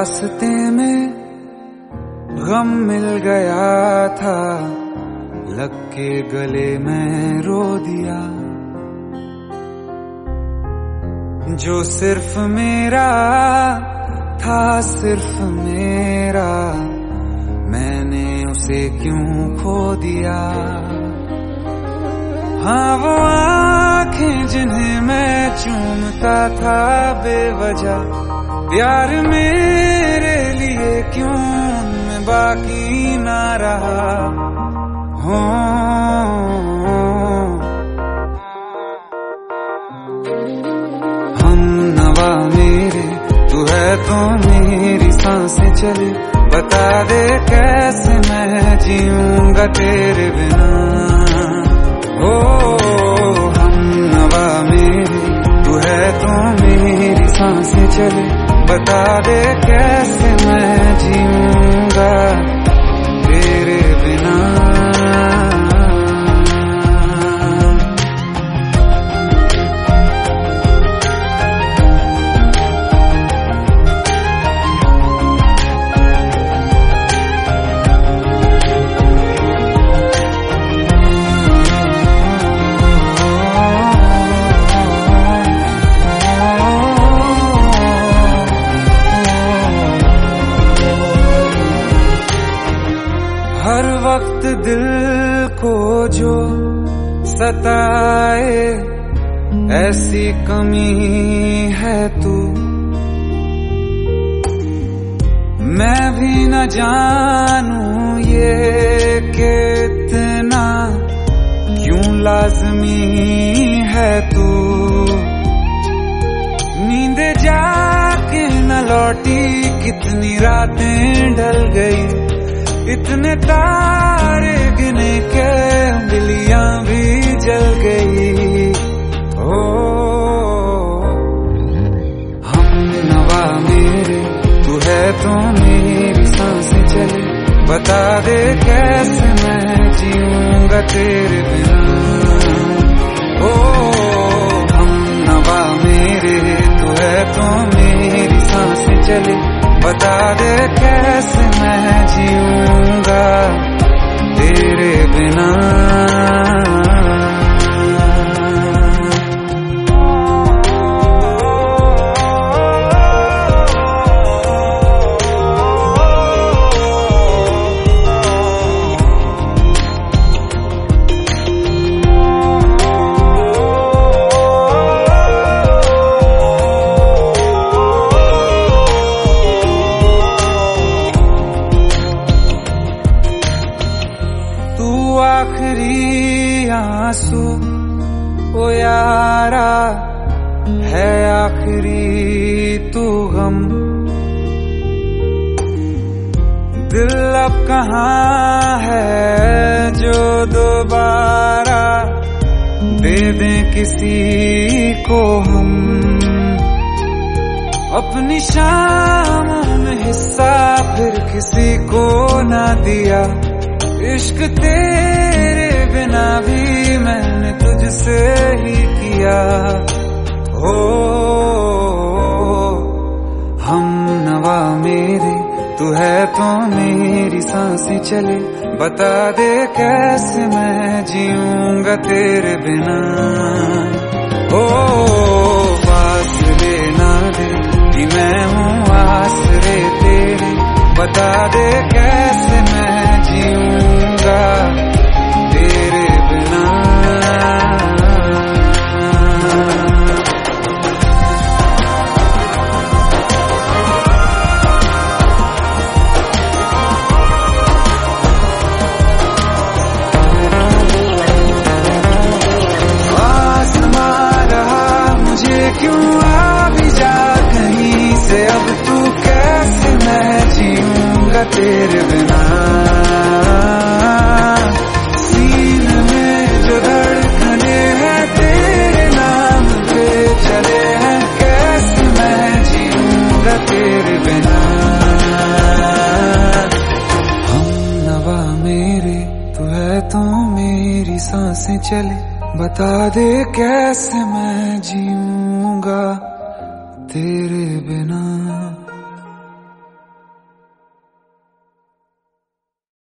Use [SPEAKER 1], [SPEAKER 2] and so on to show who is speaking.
[SPEAKER 1] रास्ते में गम मिल गया था, लग के गले में रो दिया। जो सिर्फ मेरा था, सिर्फ मेरा, मैंने उसे क्यों खो दिया। हाँ वो आंखें जिन्हें मैं चूमता था बेवजह, प्यार मेरे लिए क्यों उनमें बाकी ना रहा। हो हम नवा मेरे, तू है तो मेरी सांसें चले, बता दे कैसे मैं जीऊंगा तेरे बिना। ओ हम नवा मेरे, तू है तो मेरी सांसें चले, बता दे कैसे मैं जीऊंगा तेरे बिना। हर वक्त दिल को जो सताए, ऐसी कमी है तू। मैं भी न जानूं ये कि इतना क्यों लाज़मी है तू। नींद जाके न लौटी, कितनी रातें ढल गई, इतने तारे गिने के उंगलियां भी जल गई। ओ हम नवा मेरे, तू है तो मेरी सांसें चले, बता दे कैसे मैं जीऊंगा तेरे बिना। ओ हम नवा मेरे, तू है तो मेरी सांसें चले, बता दे कैसे मैं जीऊंगा तेरे बिना। आखिरी आंसू ओ यारा है, आखिरी तू गम। दिल अब कहाँ है जो दोबारा दे दें किसी को हम। अपनी शामों में हिस्सा फिर किसी को ना दिया, इश्क तेरे बिना भी मैंने तुझसे ही किया। हो हम नवा मेरे, तू है तो मेरी सांसें चले, बता दे कैसे मैं जीऊंगा तेरे बिना। ओ फासले ना दे कि मैं हूँ आसरे तेरे, बता दे कैसे मैं जीऊंगा तेरे बिना। आसमां रहा मुझे क्यों, आ भी जा कहीं से, अब तू कैसे मैं जीऊंगा तेरे बिना। सीने में जो धड़कने हैं तेरे नाम पे चले हैं, कैसे मैं जीऊंगा तेरे बिना। हम नवा मेरे, तू है तो मेरी सांसें चले, बता दे कैसे मैं जीऊंगा तेरे बिना।